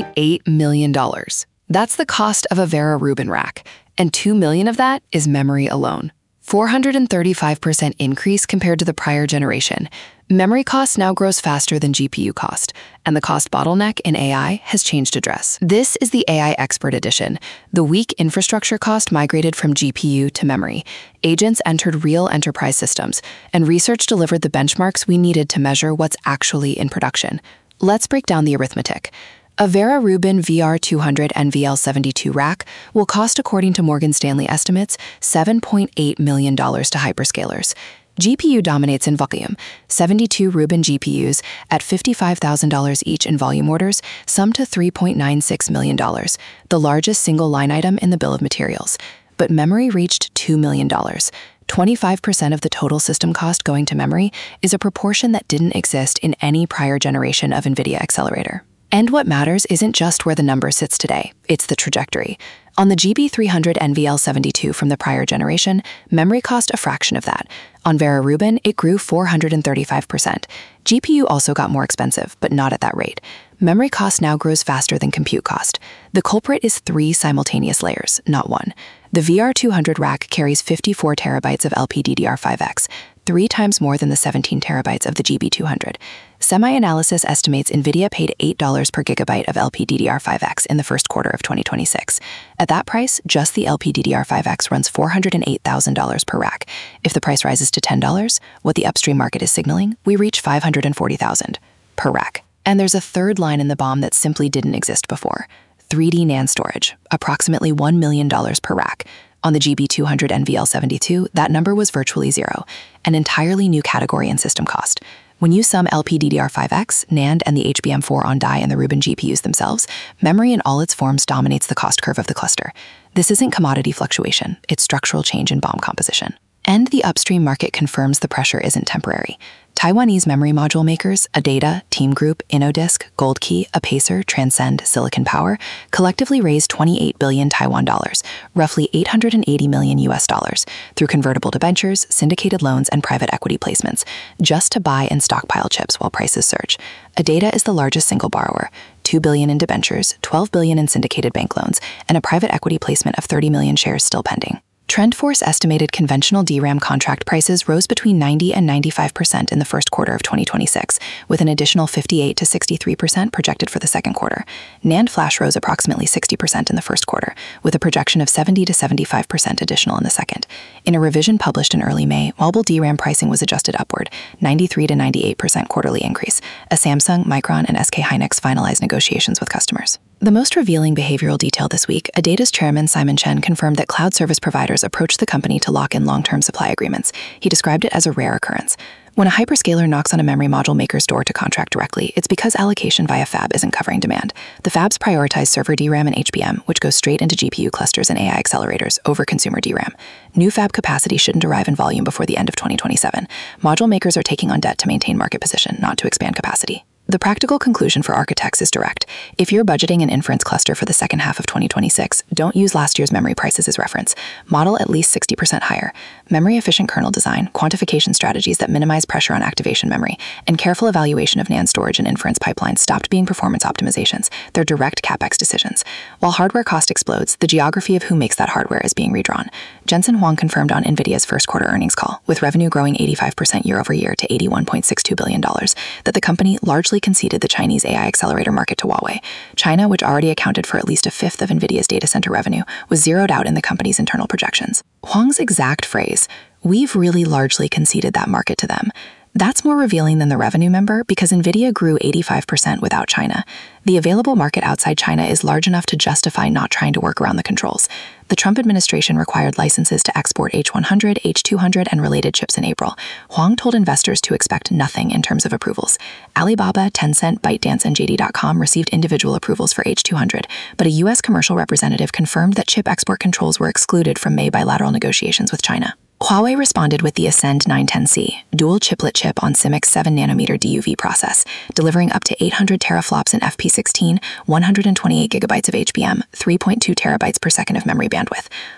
$2.8 million. That's the cost of a Vera Rubin rack, and $2 million of that is memory alone. 435% increase compared to the prior generation. Memory cost now grows faster than GPU cost, and the cost bottleneck in AI has changed address. This is the AI Expert Edition. The weak infrastructure cost migrated from GPU to memory. Agents entered real enterprise systems, and research delivered the benchmarks we needed to measure what's actually in production. Let's break down the arithmetic. A Vera Rubin VR200 NVL72 rack will cost, according to Morgan Stanley estimates, $7.8 million to hyperscalers. GPU dominates in volume. 72 Rubin GPUs at $55,000 each in volume orders sum to $3.96 million, the largest single line item in the bill of materials. But memory reached $2 million. 25% of the total system cost going to memory is a proportion that didn't exist in any prior generation of NVIDIA accelerator. And what matters isn't just where the number sits today, it's the trajectory. On the GB300 NVL72 from the prior generation, memory cost a fraction of that. On Vera Rubin, it grew 435%. GPU also got more expensive, but not at that rate. Memory cost now grows faster than compute cost. The culprit is 3 simultaneous layers, not 1. The VR200 rack carries 54 terabytes of LPDDR5X, 3 times more than the 17 terabytes of the GB200. SemiAnalysis estimates NVIDIA paid $8 per gigabyte of LPDDR5X in the first quarter of 2026. At that price, just the LPDDR5X runs $408,000 per rack. If the price rises to $10, what the upstream market is signaling, we reach $540,000 per rack. And there's a third line in the bomb that simply didn't exist before. 3D NAND storage, approximately $1 million per rack. On the GB200 NVL72, that number was virtually zero, an entirely new category in system cost. When you sum LPDDR5X, NAND, and the HBM4 on die and the Rubin GPUs themselves, memory in all its forms dominates the cost curve of the cluster. This isn't commodity fluctuation, it's structural change in BOM composition. And the upstream market confirms the pressure isn't temporary. Taiwanese memory module makers, Adata, Team Group, InnoDisk, Goldkey, Apacer, Transcend, Silicon Power, collectively raised 28 billion Taiwan dollars, roughly $880 million US dollars, through convertible debentures, syndicated loans, and private equity placements, just to buy and stockpile chips while prices surge. Adata is the largest single borrower, $2 billion in debentures, $12 billion in syndicated bank loans, and a private equity placement of 30 million shares still pending. TrendForce estimated conventional DRAM contract prices rose between 90 and 95% in the first quarter of 2026, with an additional 58 to 63% projected for the second quarter. NAND flash rose approximately 60% in the first quarter, with a projection of 70 to 75% additional in the second. In a revision published in early May, mobile DRAM pricing was adjusted upward, 93 to 98% quarterly increase, as Samsung, Micron, and SK Hynix finalized negotiations with customers. The most revealing behavioral detail this week, Adata's chairman Simon Chen confirmed that cloud service providers approached the company to lock in long-term supply agreements. He described it as a rare occurrence. When a hyperscaler knocks on a memory module maker's door to contract directly, it's because allocation via fab isn't covering demand. The fabs prioritize server DRAM and HBM, which goes straight into GPU clusters and AI accelerators, over consumer DRAM. New fab capacity shouldn't arrive in volume before the end of 2027. Module makers are taking on debt to maintain market position, not to expand capacity. The practical conclusion for architects is direct. If you're budgeting an inference cluster for the second half of 2026, don't use last year's memory prices as reference. Model at least 60% higher. Memory-efficient kernel design, quantification strategies that minimize pressure on activation memory, and careful evaluation of NAND storage and inference pipelines stopped being performance optimizations. They're direct CapEx decisions. While hardware cost explodes, the geography of who makes that hardware is being redrawn. Jensen Huang confirmed on NVIDIA's first quarter earnings call, with revenue growing 85% year over year to $81.62 billion, that the company largely conceded the Chinese AI accelerator market to Huawei. China, which already accounted for at least a fifth of NVIDIA's data center revenue, was zeroed out in the company's internal projections. Huang's exact phrase, "We've really largely conceded that market to them." That's more revealing than the revenue number because NVIDIA grew 85% without China. The available market outside China is large enough to justify not trying to work around the controls. The Trump administration required licenses to export H100, H200, and related chips in April. Huang told investors to expect nothing in terms of approvals. Alibaba, Tencent, ByteDance, and JD.com received individual approvals for H200, but a U.S. commercial representative confirmed that chip export controls were excluded from May bilateral negotiations with China. Huawei responded with the Ascend 910C, dual chiplet chip on CIMIC's 7nm DUV process, delivering up to 800 teraflops in FP16, 128 gigabytes of HBM, 3.2 terabytes per second of memory bandwidth.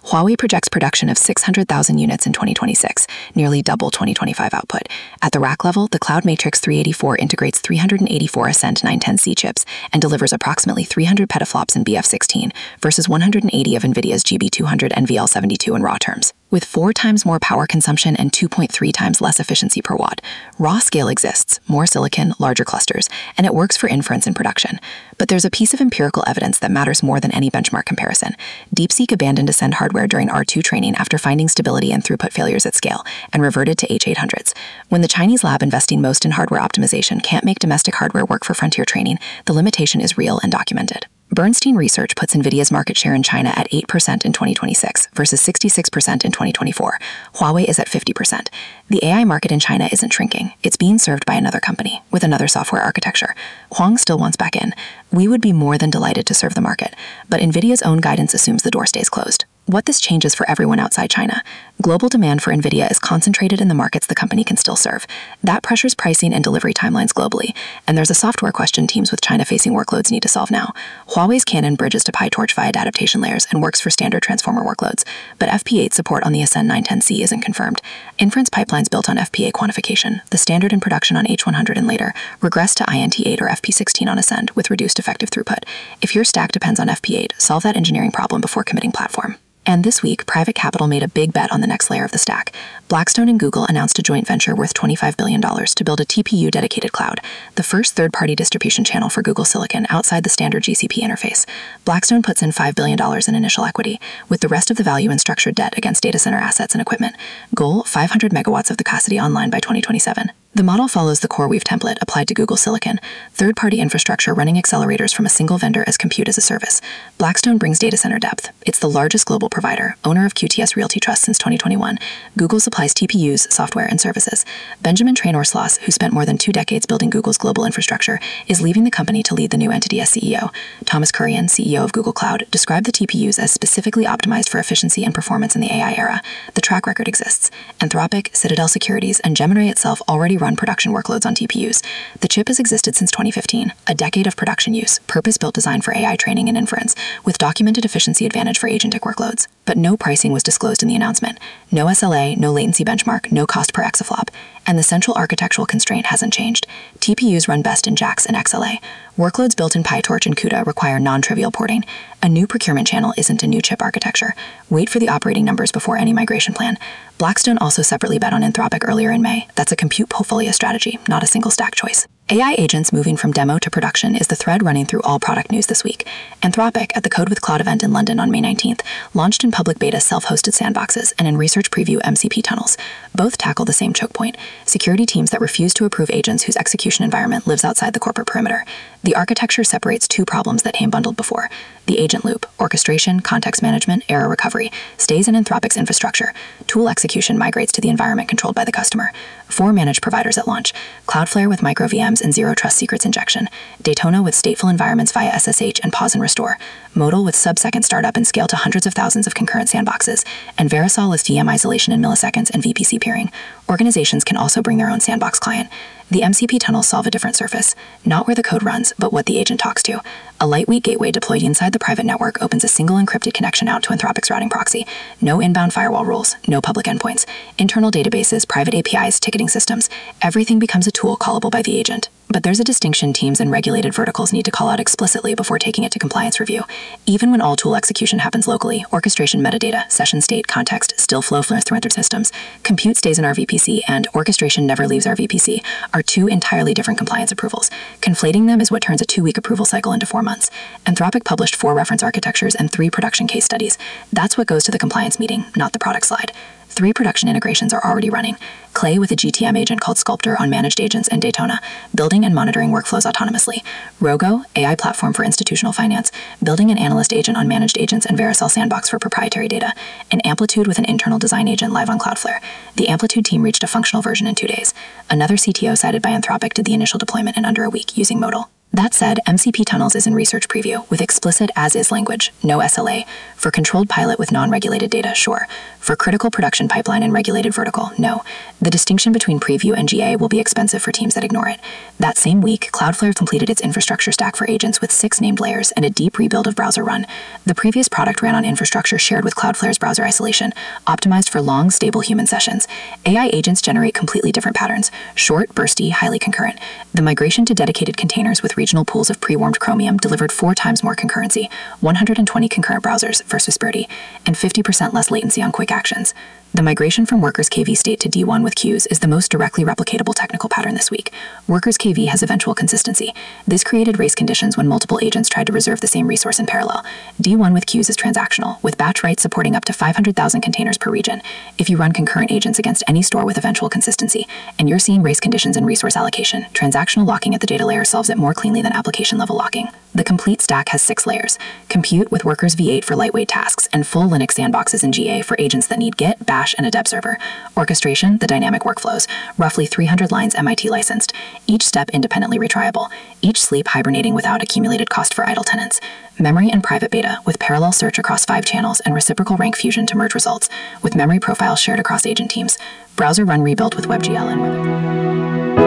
Huawei projects production of 600,000 units in 2026, nearly double 2025 output. At the rack level, the Cloud Matrix 384 integrates 384 Ascend 910C chips and delivers approximately 300 petaflops in BF16 versus 180 of NVIDIA's GB200 and NVL72 in raw terms. With 4 times more power consumption and 2.3 times less efficiency per watt, raw scale exists, more silicon, larger clusters, and it works for inference in production. But there's a piece of empirical evidence that matters more than any benchmark comparison. DeepSeek abandoned Ascend hardware during R2 training after finding stability and throughput failures at scale, and reverted to H800s. When the Chinese lab investing most in hardware optimization can't make domestic hardware work for frontier training, the limitation is real and documented. Bernstein Research puts NVIDIA's market share in China at 8% in 2026 versus 66% in 2024. Huawei is at 50%. The AI market in China isn't shrinking. It's being served by another company with another software architecture. Huang still wants back in. We would be more than delighted to serve the market, but NVIDIA's own guidance assumes the door stays closed. What this changes for everyone outside China. Global demand for NVIDIA is concentrated in the markets the company can still serve. That pressures pricing and delivery timelines globally, and there's a software question teams with China-facing workloads need to solve now. Huawei's Cannon bridges to PyTorch via adaptation layers and works for standard transformer workloads, but FP8 support on the Ascend 910C isn't confirmed. Inference pipelines built on FP8 quantification, the standard in production on H100 and later, regress to INT8 or FP16 on Ascend with reduced effective throughput. If your stack depends on FP8, solve that engineering problem before committing platform. And this week, private capital made a big bet on the next layer of the stack. Blackstone and Google announced a joint venture worth $25 billion to build a TPU-dedicated cloud, the first third-party distribution channel for Google Silicon outside the standard GCP interface. Blackstone puts in $5 billion in initial equity, with the rest of the value in structured debt against data center assets and equipment. Goal, 500 megawatts of the capacity online by 2027. The model follows the CoreWeave template applied to Google Silicon, third-party infrastructure running accelerators from a single vendor as compute as a service. Blackstone brings data center depth. It's the largest global provider, owner of QTS Realty Trust since 2021. Google supplies TPUs, software, and services. Benjamin Traynor-Sloss, who spent more than 2 decades building Google's global infrastructure, is leaving the company to lead the new entity as CEO. Thomas Kurian, CEO of Google Cloud, described the TPUs as specifically optimized for efficiency and performance in the AI era. The track record exists. Anthropic, Citadel Securities, and Gemini itself already run production workloads on TPUs. The chip has existed since 2015, a decade of production use, purpose-built design for AI training and inference, with documented efficiency advantage for agentic workloads. But no pricing was disclosed in the announcement. No SLA, no latency benchmark, no cost per exaflop. And the central architectural constraint hasn't changed. TPUs run best in JAX and XLA. Workloads built in PyTorch and CUDA require non-trivial porting. A new procurement channel isn't a new chip architecture. Wait for the operating numbers before any migration plan. Blackstone also separately bet on Anthropic earlier in May. That's a compute portfolio strategy, not a single stack choice. AI agents moving from demo to production is the thread running through all product news this week. Anthropic, at the Code with Cloud event in London on May 19th, launched in public beta self-hosted sandboxes and in research preview MCP tunnels. Both tackle the same choke point: security teams that refuse to approve agents whose execution environment lives outside the corporate perimeter. The architecture separates 2 problems that came bundled before. The agent loop, orchestration, context management, error recovery, stays in Anthropic's infrastructure. Tool execution migrates to the environment controlled by the customer. 4 managed providers at launch: Cloudflare with micro VMs and zero trust secrets injection, Daytona with stateful environments via SSH and pause and restore, Modal with sub-second startup and scale to hundreds of thousands of concurrent sandboxes, and Verisol with VM isolation in milliseconds and VPC peering. Organizations can also bring their own sandbox client. The MCP tunnels solve a different surface, not where the code runs, but what the agent talks to. A lightweight gateway deployed inside the private network opens a single encrypted connection out to Anthropic's routing proxy. No inbound firewall rules, no public endpoints. Internal databases, private APIs, ticketing systems. Everything becomes a tool callable by the agent. But there's a distinction teams and regulated verticals need to call out explicitly before taking it to compliance review. Even when all tool execution happens locally, orchestration metadata, session state, context still flow through entered systems. Compute stays in our VPC and orchestration never leaves our VPC are 2 entirely different compliance approvals. Conflating them is what turns a 2-week approval cycle into 4 months. Anthropic published 4 reference architectures and 3 production case studies. That's what goes to the compliance meeting, not the product slide. 3 production integrations are already running. Clay with a GTM agent called Sculptor on managed agents and Daytona, building and monitoring workflows autonomously. Rogo, AI platform for institutional finance, building an analyst agent on managed agents and Verisol sandbox for proprietary data. And Amplitude with an internal design agent live on Cloudflare. The Amplitude team reached a functional version in 2 days. Another CTO cited by Anthropic did the initial deployment in under a week using Modal. That said, MCP Tunnels is in research preview with explicit as-is language, no SLA. For controlled pilot with non-regulated data, sure. For critical production pipeline and regulated vertical, no. The distinction between preview and GA will be expensive for teams that ignore it. That same week, Cloudflare completed its infrastructure stack for agents with 6 named layers and a deep rebuild of Browser Run. The previous product ran on infrastructure shared with Cloudflare's browser isolation, optimized for long, stable human sessions. AI agents generate completely different patterns, short, bursty, highly concurrent. The migration to dedicated containers with regional pools of pre-warmed Chromium delivered 4 times more concurrency, 120 concurrent browsers versus Birdie, and 50% less latency on quick actions. The migration from Workers KV state to D1 with queues is the most directly replicatable technical pattern this week. Workers KV has eventual consistency. This created race conditions when multiple agents tried to reserve the same resource in parallel. D1 with queues is transactional, with batch writes supporting up to 500,000 containers per region. If you run concurrent agents against any store with eventual consistency, and you're seeing race conditions and resource allocation, transactional locking at the data layer solves it more cleanly than application-level locking. The complete stack has 6 layers. Compute with Workers V8 for lightweight tasks, and full Linux sandboxes in GA for agents that need Git, Bash, and a dev server. Orchestration, the dynamic workflows, roughly 300 lines MIT licensed, each step independently retriable, each sleep hibernating without accumulated cost for idle tenants. Memory and private beta with parallel search across 5 channels and reciprocal rank fusion to merge results, with memory profiles shared across agent teams. Browser Run rebuilt with WebGL and Web.